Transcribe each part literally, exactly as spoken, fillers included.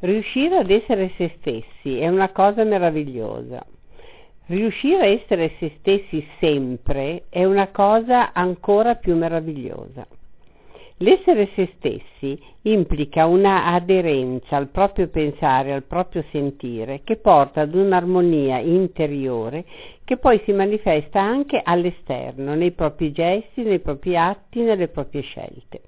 Riuscire ad essere se stessi è una cosa meravigliosa. Riuscire a essere se stessi sempre è una cosa ancora più meravigliosa. L'essere se stessi implica una aderenza al proprio pensare, al proprio sentire, che porta ad un'armonia interiore che poi si manifesta anche all'esterno, nei propri gesti, nei propri atti, nelle proprie scelte.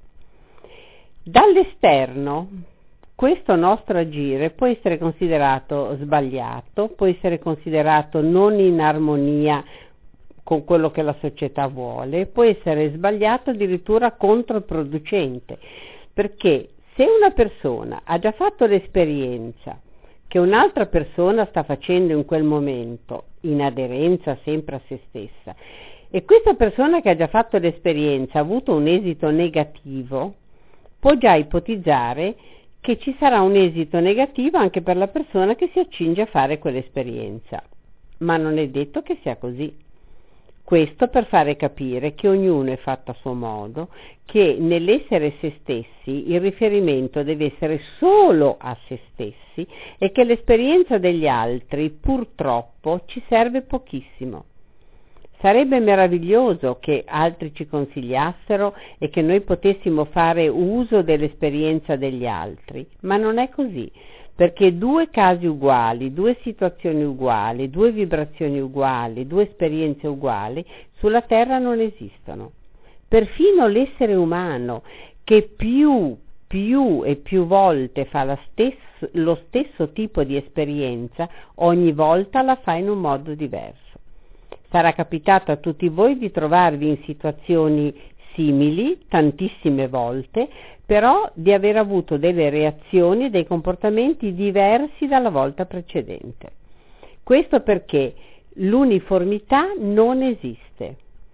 Dall'esterno, questo nostro agire può essere considerato sbagliato, può essere considerato non in armonia con quello che la società vuole, può essere sbagliato addirittura controproducente, perché se una persona ha già fatto l'esperienza che un'altra persona sta facendo in quel momento, in aderenza sempre a se stessa, e questa persona che ha già fatto l'esperienza ha avuto un esito negativo, può già ipotizzare che ci sarà un esito negativo anche per la persona che si accinge a fare quell'esperienza, ma non è detto che sia così. Questo per fare capire che ognuno è fatto a suo modo, che nell'essere se stessi il riferimento deve essere solo a se stessi e che l'esperienza degli altri purtroppo ci serve pochissimo. Sarebbe meraviglioso che altri ci consigliassero e che noi potessimo fare uso dell'esperienza degli altri, ma non è così, perché due casi uguali, due situazioni uguali, due vibrazioni uguali, due esperienze uguali sulla Terra non esistono. Perfino l'essere umano, che più, più e più volte fa la stesso, lo stesso tipo di esperienza, ogni volta la fa in un modo diverso. Sarà capitato a tutti voi di trovarvi in situazioni simili tantissime volte, però di aver avuto delle reazioni e dei comportamenti diversi dalla volta precedente. Questo perché l'uniformità non esiste.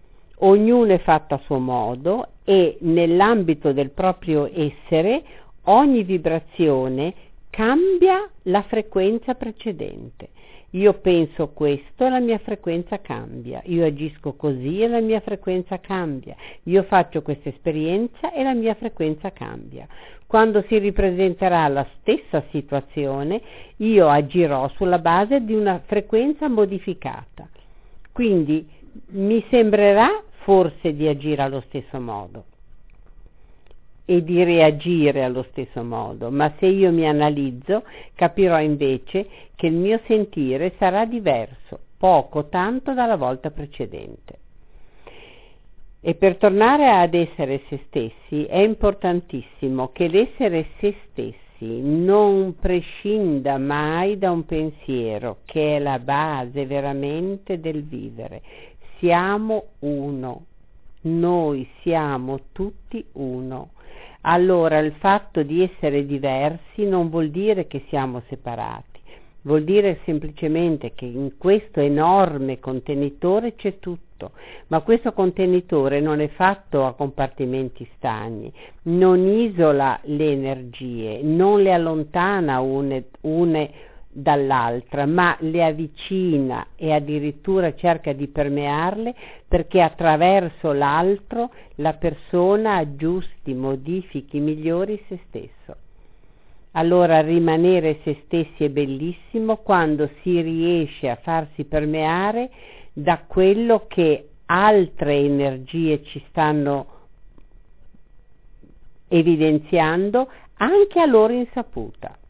Ognuno è fatto a suo modo e nell'ambito del proprio essere ogni vibrazione cambia la frequenza precedente. Io penso questo e la mia frequenza cambia, io agisco così e la mia frequenza cambia, io faccio questa esperienza e la mia frequenza cambia. Quando si ripresenterà la stessa situazione, io agirò sulla base di una frequenza modificata. Quindi mi sembrerà forse di agire allo stesso modo e di reagire allo stesso modo, ma se io mi analizzo capirò invece che il mio sentire sarà diverso, poco tanto dalla volta precedente. E per tornare ad essere se stessi è importantissimo che l'essere se stessi non prescinda mai da un pensiero che è la base veramente del vivere. Siamo uno, noi siamo tutti uno. Allora il fatto di essere diversi non vuol dire che siamo separati, vuol dire semplicemente che in questo enorme contenitore c'è tutto, ma questo contenitore non è fatto a compartimenti stagni, non isola le energie, non le allontana une, une dall'altra, ma le avvicina e addirittura cerca di permearle perché attraverso l'altro la persona aggiusti, modifichi, migliori se stesso. Allora rimanere se stessi è bellissimo quando si riesce a farsi permeare da quello che altre energie ci stanno evidenziando anche a loro insaputa.